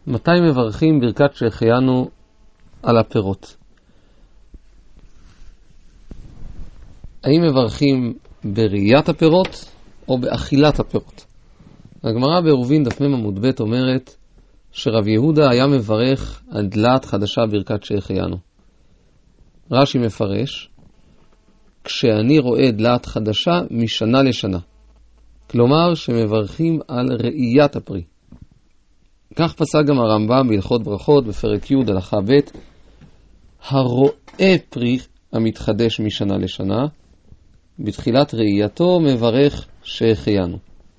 מתי מברכים ברכת שהחיינו על הפירות? האם מברכים בראיית הפירות או באכילת הפירות? הגמרא בעירובין דף מ עמוד ב' אומרת שרב יהודה היה מברך על דלת חדשה ברכת שהחיינו. רש"י מפרש, כשאני רואה דלת חדשה משנה לשנה. כלומר שמברכים על ראיית הפרי. כך פסק גם הרמב"ם בהלכות ברכות בפרק י' הלכה ב', הרואה פרי המתחדש משנה לשנה, בתחילת ראייתו מברך שהחיינו.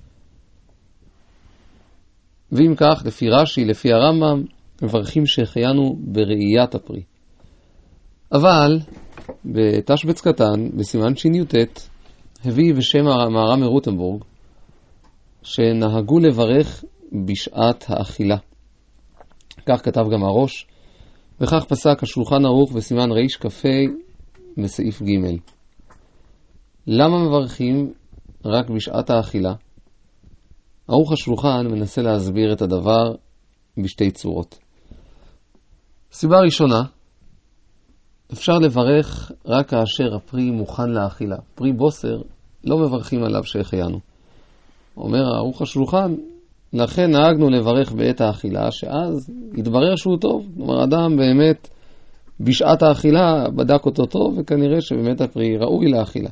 ואם כך, לפי רש"י, לפי הרמב"ם, מברכים שהחיינו בראיית הפרי. אבל בתשבץ קטן, בסימן שי"ט, הביא בשם המהר"ם מרוטנבורג, שנהגו לברך בשעת האכילה. כך כתב גם הראש, וכך פסק השולחן ערוך בסימן ריש כ"ה בסעיף ג'. למה מברכים רק בשעת האכילה? ערוך השולחן מנסה להסביר את הדבר בשתי צורות. סיבה ראשונה, אפשר לברך רק כאשר הפרי מוכן לאכילה. פרי בוסר לא מברכים עליו שהחיינו. אומר ערוך השולחן, לכן נהגנו לברך בעת האכילה, שאז יתברר שהוא טוב. כלומר, אדם באמת בשעת האכילה בדק אותו טוב, וכנראה שבאמת הפרי ראוי לאכילה.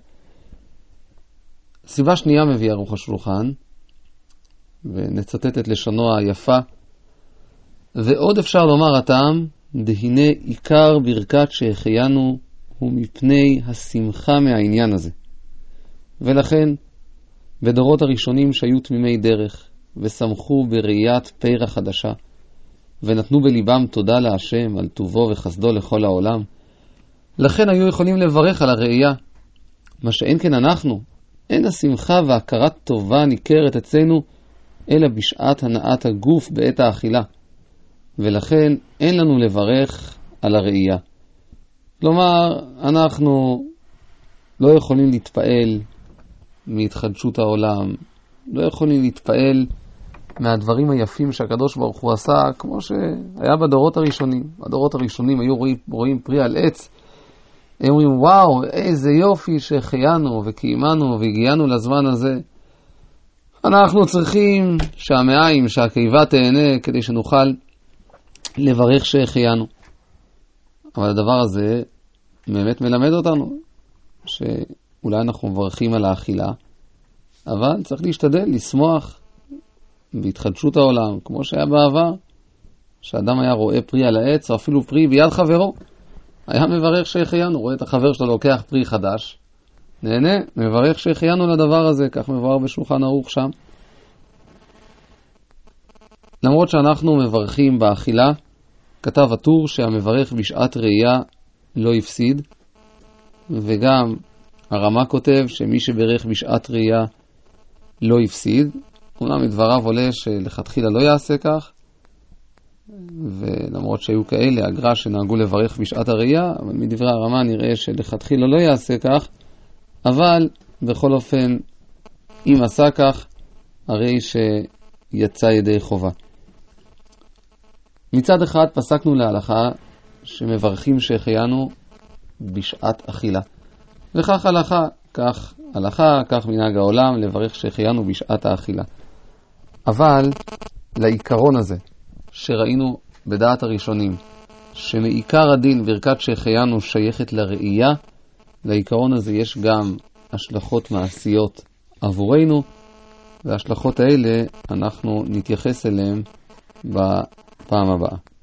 סיבה שנייה מביא ערוך השולחן, ונצטט את לשונו היפה, ועוד אפשר לומר הטעם, דהנה עיקר ברכת שהחיינו הוא מפני השמחה מהעניין הזה. ולכן, בדורות הראשונים שהיו תמימי דרך, ושמחו בראיית פרח חדשה, ונתנו בליבם תודה להשם על טובו וחסדו לכל העולם, לכן היו יכולים לברך על הראייה. מה שאין כן אנחנו, אין השמחה והכרת טובה ניכרת אצלנו, אלא בשעת הנעת הגוף בעת האכילה. ולכן אין לנו לברך על הראייה. כלומר, אנחנו לא יכולים להתפעל מהתחדשות העולם, לא יכולים להתפעל מהדברים היפים שהקדוש ברוך הוא עשה, כמו שהיה בדורות הראשונים. בדורות הראשונים היו רואים פרי על עץ, הם אומרים, וואו, איזה יופי שהחיינו וקיימנו והגיענו לזמן הזה. אנחנו צריכים שהמעיים, שהקיבה תהנה, כדי שנוכל לברך שהחיינו. אבל הדבר הזה באמת מלמד אותנו שאולי אנחנו מברכים על האכילה, אבל צריך להשתדל, לשמוח בהתחדשות העולם, כמו שהיה בעבר, שאדם היה רואה פרי על העץ, או אפילו פרי ביד חברו, היה מברך שהחיינו, רואה את החבר שלו לוקח פרי חדש, נהנה, מברך שהחיינו לדבר הזה, כך מבואר בשולחן ערוך שם. למרות שאנחנו מברכים באכילה, כתב הטור שהמברך בשעת ראייה לא יפסיד, וגם הרמה כותב שמי שברך בשעת ראייה לא יפסיד. אומנם מדבריו עולה שלכתחילה לא יעשה כך, ולמרות שהיו כאלה הגר"א שנהגו לברך בשעת הראייה, אבל מדברי הרמה נראה שלכתחילה לא יעשה כך, אבל בכל אופן אם עשה כך הרי שיצא ידי חובה. מצד אחד פסקנו להלכה שמברכים שהחיינו בשעת אכילה, וכך הלכה, כך מנהג העולם לברך שהחיינו בשעת האכילה. אבל לעיקרון הזה שראינו בדעת הראשונים, שמעיקר הדין ברכת שהחיינו שייכת לראייה, לעיקרון הזה יש גם השלכות מעשיות עבורנו, וההשלכות האלה אנחנו נתייחס אליהם בפעם הבאה.